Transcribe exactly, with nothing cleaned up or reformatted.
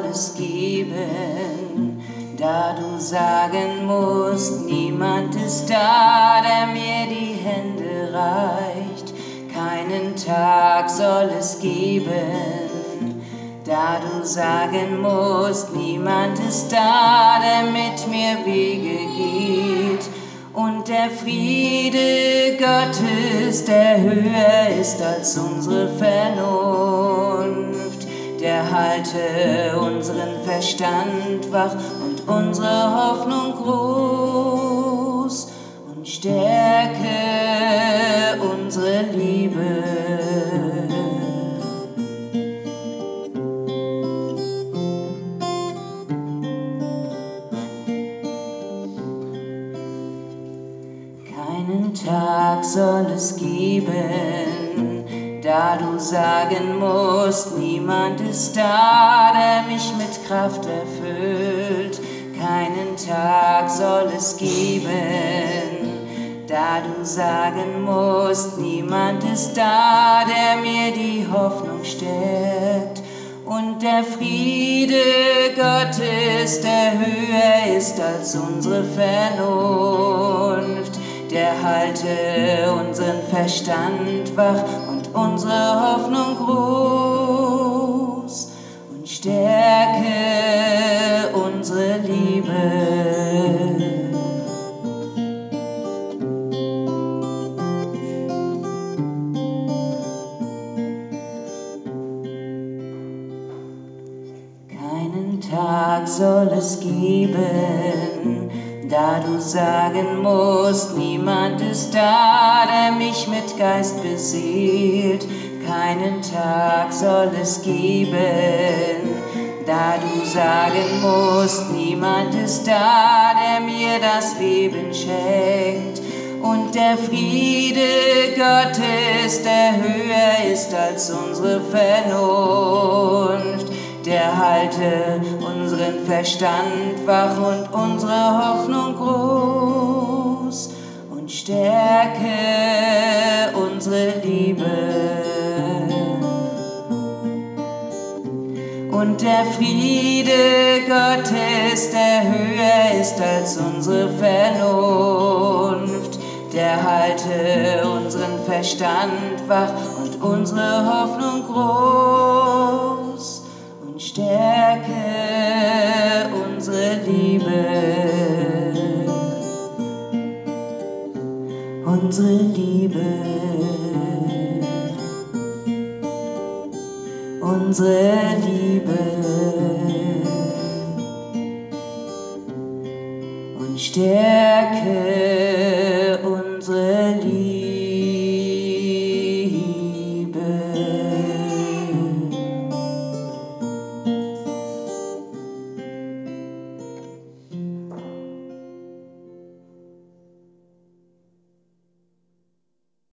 es geben, da du sagen musst, niemand ist da, der mir die Hände reicht. Keinen Tag soll es geben, da du sagen musst, niemand ist da, der mit mir Wege geht. Und der Friede Gottes, der höher ist als unsere Vernunft, der halte unseren Verstand wach und unsere Hoffnung groß und stärke unsere Liebe. Keinen Tag soll es geben, da du sagen musst, niemand ist da, der mich mit Kraft erfüllt. Keinen Tag soll es geben, da du sagen musst, niemand ist da, der mir die Hoffnung stärkt. Und der Friede Gottes, der höher ist als unsere Vernunft, der halte unseren Verstand wach und unsere Hoffnung groß und stärke unsere Liebe. Keinen Tag soll es geben, da du sagen musst, niemand ist da, der mich mit Geist beseelt. Keinen Tag soll es geben, da du sagen musst, niemand ist da, der mir das Leben schenkt. Und der Friede Gottes, der höher ist als unsere Vernunft, der halte unseren Verstand wach und unsere Hoffnung groß und stärke unsere Liebe. Und der Friede Gottes, der höher ist als unsere Vernunft, der halte unseren Verstand wach und unsere Hoffnung groß und stärke unsere Liebe. Unsere Liebe. Unsere Liebe und stärke